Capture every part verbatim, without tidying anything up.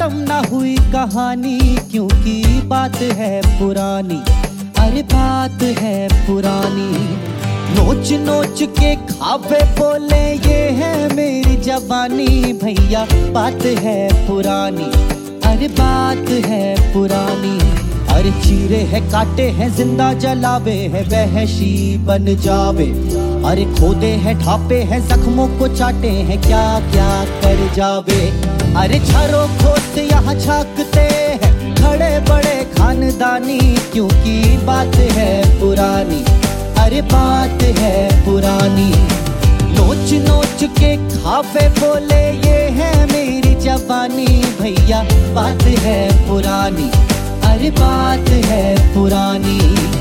खत्म ना हुई कहानी, क्योंकि बात है पुरानी। अरे बात है पुरानी। नोच नोच के खावे बोले ये है मेरी जवानी, भैया बात है पुरानी। अरे बात है पुरानी। अरे चीरे है काटे हैं जिंदा जलावे है वहशी बन जावे। अरे खोदे हैं ढापे हैं जख्मों को चाटे हैं क्या क्या कर जावे। अरे चारों खोद यहाँ झांकते हैं खड़े बड़े खानदानी, क्योंकि बात है पुरानी। अरे बात है पुरानी। नोच नोच के खावे बोले ये है मेरी जवानी, भैया बात है पुरानी। अरे बात है पुरानी।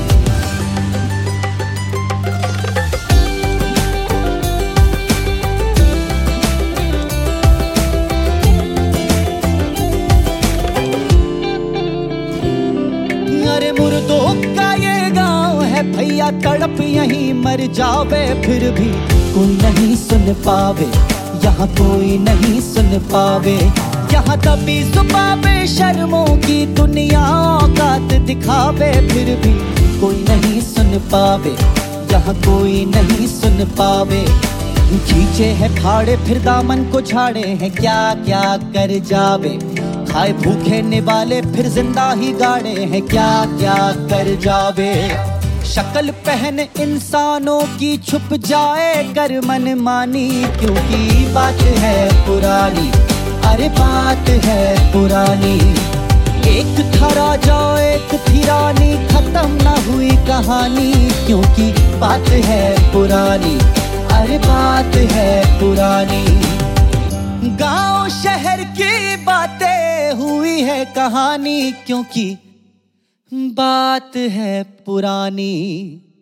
अरे मुर्दों का ये गांव है भैया, तड़प यहीं मर जावे, फिर भी कोई नहीं सुन पावे, यहाँ कोई नहीं सुन पावे। यहाँ दबी जुबान शर्मों की दुनिया औकात दिखावे, फिर भी कोई नहीं सुन पावे, यहाँ कोई नहीं सुन पावे। खींचे है फाड़े फिर दामन को झाड़े हैं क्या क्या कर जावे। खाए भूखे निवाले फिर जिंदा ही गाड़े हैं क्या क्या कर जावे। शक्ल पहन इंसानों की छुप जाए कर मन मानी, क्योंकि बात है पुरानी। अरे बात है पुरानी। एक था राजा एक थी रानी, खत्म ना हुई कहानी, क्योंकि बात है पुरानी। अरे बात है पुरानी। गांव शहर की बातें हुई है कहानी, क्योंकि बात है पुरानी।